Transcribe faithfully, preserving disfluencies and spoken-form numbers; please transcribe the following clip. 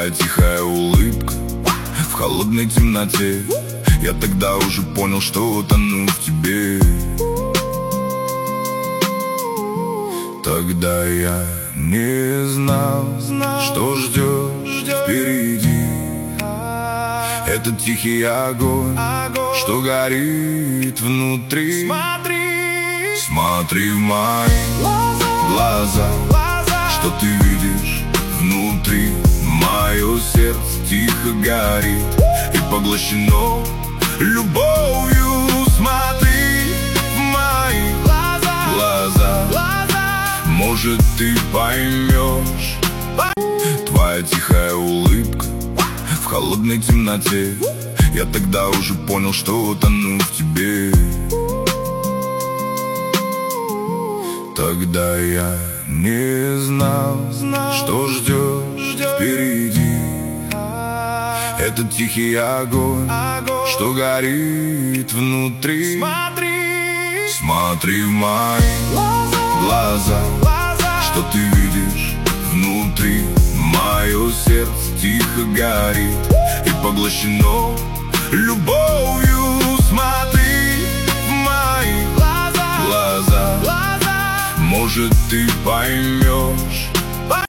Твоя тихая улыбка в холодной темноте. Я тогда уже понял, что тону в тебе. Тогда я не знал, что ждет впереди. Этот тихий огонь, что горит внутри. Смотри в мои глаза, что ты видишь внутри. Мое сердце тихо горит и поглощено любовью. Смотри в мои глаза, может, ты поймешь. Твоя тихая улыбка в холодной темноте. Я тогда уже понял, что тону в тебе. Тогда я не знал, что ждет впереди. Этот тихий огонь, что горит внутри. Смотри в мои глаза, что ты видишь внутри. Мое сердце тихо горит и поглощено любовью.